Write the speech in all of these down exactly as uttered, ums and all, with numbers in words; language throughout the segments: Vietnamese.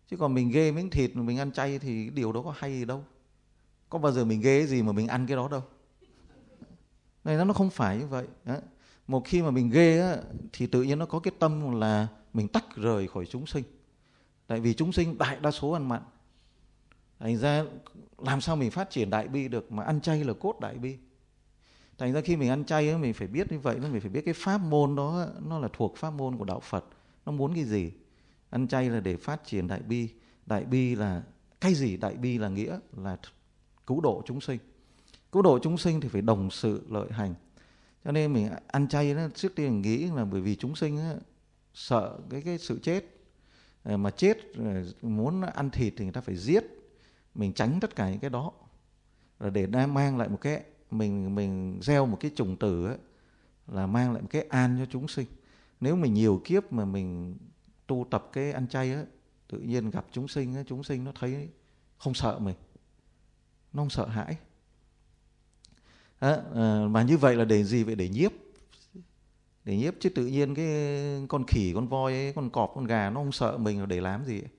Chứ còn mình ghê miếng thịt mà mình ăn chay thì điều đó có hay gì đâu. Có bao giờ mình ghê cái gì mà mình ăn cái đó đâu. Này nó không phải như vậy. Đó. Một khi mà mình ghê á, thì tự nhiên nó có cái tâm là mình tách rời khỏi chúng sinh. Tại vì chúng sinh đại đa số ăn mặn. Thành ra làm sao mình phát triển đại bi được, mà ăn chay là cốt đại bi. Thành ra khi mình ăn chay á, mình phải biết như vậy, mình phải biết cái pháp môn đó nó là thuộc pháp môn của đạo Phật. Nó muốn cái gì? Ăn chay là để phát triển đại bi. Đại bi là cái gì? Đại bi là nghĩa là cứu độ chúng sinh. Cứu độ chúng sinh thì phải đồng sự lợi hành. Cho nên mình ăn chay đó, trước tiên mình nghĩ là bởi vì chúng sinh đó, sợ cái, cái sự chết. Mà chết muốn ăn thịt thì người ta phải giết. Mình tránh tất cả những cái đó. Là để mang lại một cái, mình, mình gieo một cái chủng tử ấy, là mang lại một cái an cho chúng sinh. Nếu mình nhiều kiếp mà mình tu tập cái ăn chay ấy, tự nhiên gặp chúng sinh ấy, chúng sinh nó thấy không sợ mình, nó không sợ hãi. Đó, mà như vậy là để gì vậy? Để nhiếp. Để nhiếp chứ tự nhiên cái con khỉ, con voi ấy, con cọp, con gà nó không sợ mình, để làm gì?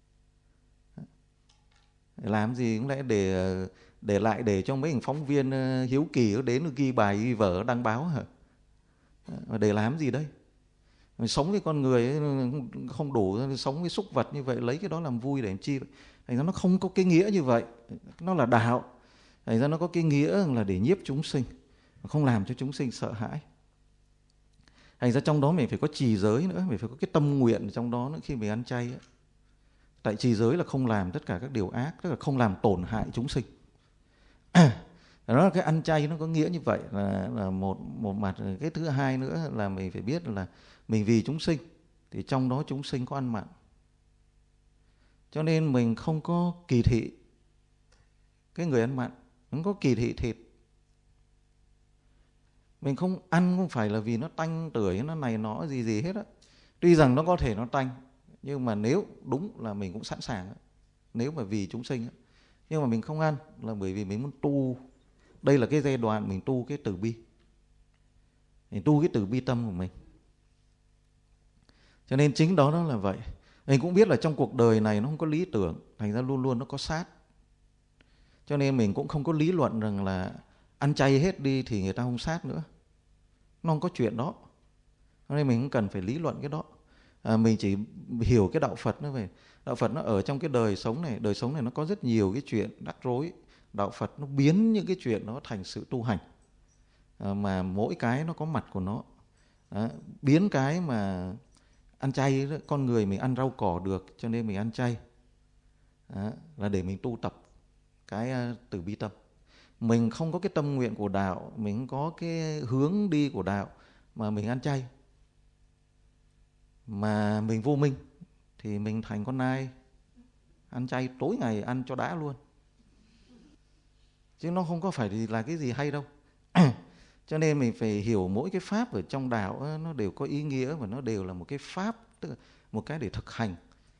Để làm gì? Cũng lẽ để để lại để cho mấy phóng viên hiếu kỳ đến ghi bài ghi vở đăng báo hả? Để làm gì đây? Sống với con người ấy, không đủ, sống với súc vật như vậy, lấy cái đó làm vui để làm chi vậy? Thành ra nó không có cái nghĩa như vậy. Nó là đạo. Thành ra nó có cái nghĩa là để nhiếp chúng sinh, không làm cho chúng sinh sợ hãi. Thành ra trong đó mình phải có trì giới nữa, mình phải có cái tâm nguyện trong đó nữa khi mình ăn chay ấy. Tại trì giới là không làm tất cả các điều ác, tức là không làm tổn hại chúng sinh. Đó là cái ăn chay nó có nghĩa như vậy, là, là một, một mặt. Cái thứ hai nữa là mình phải biết là mình vì chúng sinh, thì trong đó chúng sinh có ăn mặn. Cho nên mình không có kỳ thị cái người ăn mặn, không có kỳ thị thịt. Mình không ăn không phải là vì nó tanh tưởi, nó này nó gì gì hết á. Tuy rằng nó có thể nó tanh, nhưng mà nếu đúng là mình cũng sẵn sàng á. Nếu mà vì chúng sinh á. Nhưng mà mình không ăn là bởi vì mình muốn tu. Đây là cái giai đoạn mình tu cái từ bi, mình tu cái từ bi tâm của mình. Cho nên chính đó nó là vậy. Mình cũng biết là trong cuộc đời này nó không có lý tưởng, thành ra luôn luôn nó có sát. Cho nên mình cũng không có lý luận rằng là ăn chay hết đi thì người ta không sát nữa. Nó không có chuyện đó. Cho nên mình không cần phải lý luận cái đó. À, mình chỉ hiểu cái đạo Phật nó về. Đạo Phật nó ở trong cái đời sống này. Đời sống này nó có rất nhiều cái chuyện rắc rối. Đạo Phật nó biến những cái chuyện đó thành sự tu hành. À, mà mỗi cái nó có mặt của nó. À, biến cái mà ăn chay đó, con người mình ăn rau cỏ được cho nên mình ăn chay. À, là để mình tu tập cái uh, từ bi tâm. Mình không có cái tâm nguyện của đạo, mình không có cái hướng đi của đạo mà mình ăn chay, mà mình vô minh thì mình thành con nai ăn chay tối ngày, ăn cho đã luôn. Chứ nó không có phải là cái gì hay đâu. Cho nên mình phải hiểu mỗi cái pháp ở trong đạo nó đều có ý nghĩa, và nó đều là một cái pháp, tức là một cái để thực hành.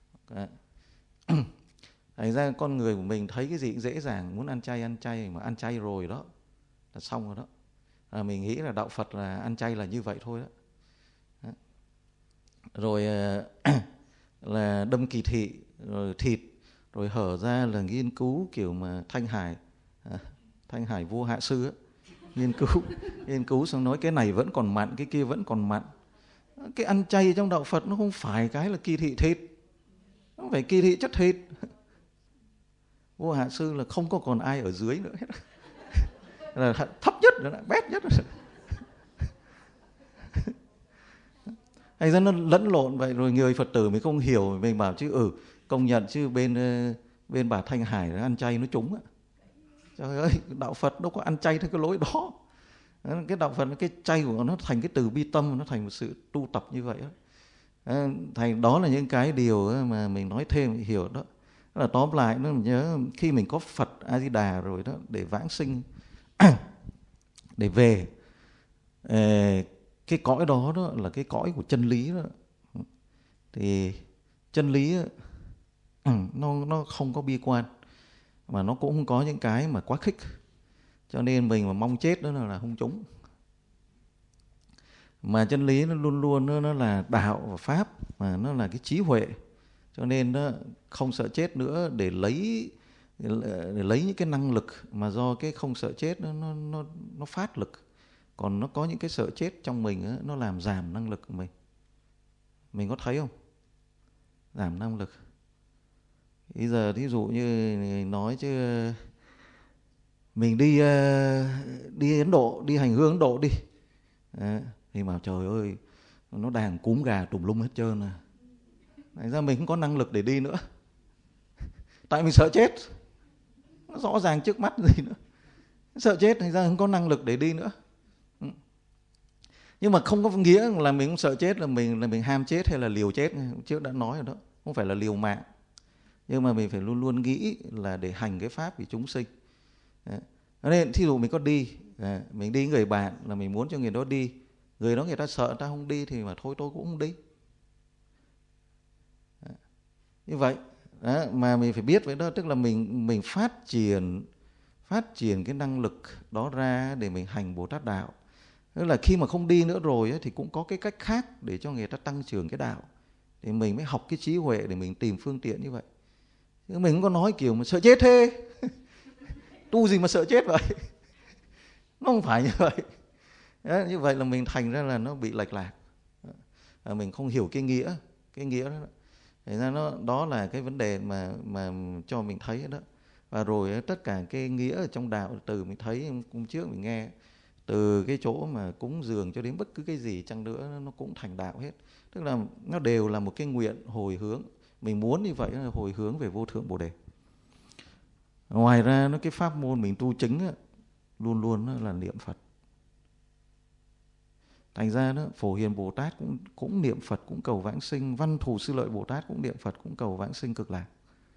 Thành ra con người của mình thấy cái gì cũng dễ dàng, muốn ăn chay ăn chay, mà ăn chay rồi đó là xong rồi đó. À, mình nghĩ là đạo Phật là ăn chay là như vậy thôi đó. Đó. Rồi là đâm kỳ thị, rồi thịt, rồi hở ra là nghiên cứu kiểu mà Thanh Hải, à, Thanh Hải vua hạ sư ấy. Nghiên cứu, nghiên cứu xong nói cái này vẫn còn mặn, cái kia vẫn còn mặn. Cái ăn chay trong đạo Phật nó không phải cái là kỳ thị thịt, nó không phải kỳ thị chất thịt. Vua hạ sư là không có còn ai ở dưới nữa hết, là thấp nhất, là bét nhất. Hay ra nó lẫn lộn vậy, rồi người Phật tử mình không hiểu, mình bảo chứ ừ công nhận chứ bên bên bà Thanh Hải ăn chay nó trúng á. Trời ơi, đạo Phật đâu có ăn chay theo cái lối đó. Cái đạo Phật, cái chay của nó thành cái từ bi tâm, nó thành một sự tu tập như vậy đó. Thành đó là những cái điều mà mình nói thêm hiểu đó. Đó là tóm lại, nó nhớ khi mình có Phật A Di Đà rồi đó, để vãng sinh, để về cái cõi đó, đó là cái cõi của chân lý đó. Thì chân lý nó nó không có bi quan, mà nó cũng không có những cái mà quá khích. Cho nên mình mà mong chết đó là không trúng. Mà chân lý nó luôn luôn nó, nó là đạo và pháp, mà nó là cái trí huệ. Cho nên đó, không sợ chết nữa để lấy để lấy những cái năng lực mà do cái không sợ chết nó nó nó, nó phát lực. Còn nó có những cái sợ chết trong mình đó, nó làm giảm năng lực của mình. Mình có thấy không? Giảm năng lực. Bây giờ thí dụ như nói chứ mình đi đi Ấn Độ, đi hành hương Ấn Độ đi. Đấy, thì mà trời ơi, nó đàn cúm gà tùm lum hết trơn à. Thành ra mình không có năng lực để đi nữa. Tại mình sợ chết. Nó rõ ràng trước mắt gì nữa. Sợ chết thành ra không có năng lực để đi nữa. Nhưng mà không có nghĩa là mình không sợ chết là mình là mình ham chết hay là liều chết. Trước đã nói rồi đó, không phải là liều mạng. Nhưng mà mình phải luôn luôn nghĩ là để hành cái pháp vì chúng sinh. Đấy. Nên thí dụ mình có đi, mình đi người bạn là mình muốn cho người đó đi. Người đó người ta sợ, người ta không đi thì mà thôi tôi cũng không đi. Đấy. Như vậy đó, mà mình phải biết vậy đó, tức là mình mình phát triển phát triển cái năng lực đó ra để mình hành Bồ Tát đạo. Tức là khi mà không đi nữa rồi ấy, thì cũng có cái cách khác để cho người ta tăng trưởng cái đạo. Thì mình mới học cái trí huệ để mình tìm phương tiện như vậy. Chứ mình không có nói kiểu mà sợ chết thế. Tu gì mà sợ chết vậy? Nó không phải như vậy. Đấy, như vậy là mình thành ra là nó bị lệch lạc. À, mình không hiểu cái nghĩa, cái nghĩa đó. Thế ra nó đó là cái vấn đề mà mà cho mình thấy đó. Và rồi tất cả cái nghĩa ở trong đạo từ mình thấy hôm trước mình nghe, từ cái chỗ mà cúng dường cho đến bất cứ cái gì chăng nữa nó cũng thành đạo hết. Tức là nó đều là một cái nguyện hồi hướng. Mình muốn như vậy là hồi hướng về vô thượng Bồ Đề. Ngoài ra nó cái pháp môn mình tu chứng á, luôn luôn là niệm Phật. Thành ra đó, Phổ Hiền Bồ Tát cũng, cũng niệm Phật, cũng cầu vãng sinh. Văn Thù Sư Lợi Bồ Tát cũng niệm Phật, cũng cầu vãng sinh cực lạc.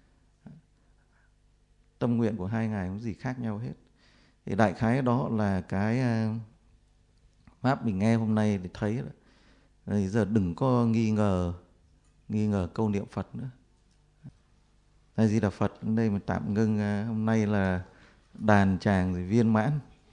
Tâm nguyện của hai ngài không gì khác nhau hết. Thì đại khái đó là cái pháp mình nghe hôm nay để thấy. Thì giờ đừng có nghi ngờ, nghi ngờ câu niệm Phật nữa. Đây Di Đà Phật, đây mình tạm ngưng. Hôm nay là đàn tràng rồi viên mãn.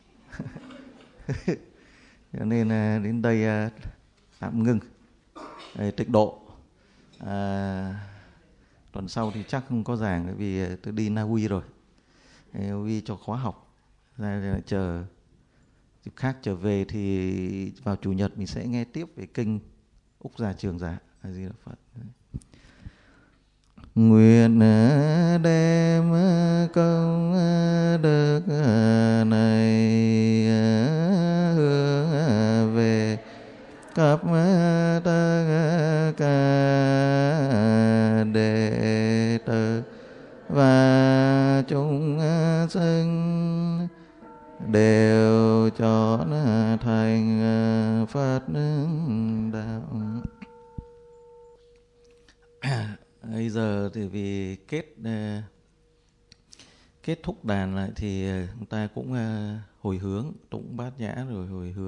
Cho nên đến đây tạm ngưng. Đây, tịnh độ. À, tuần sau thì chắc không có giảng vì tôi đi Na Uy rồi. Na Uy cho khóa học. Ra lại chờ dịp khác trở về thì vào chủ nhật mình sẽ nghe tiếp về kinh Úc Già Trường Giả. A Di Đà Phật. Nguyện đem công đức này hướng về khắp tất cả đệ tử và chúng sinh đều cho thành Phật đạo. Bây giờ thì vì kết kết thúc đàn lại thì chúng ta cũng hồi hướng, tụng bát nhã rồi hồi hướng.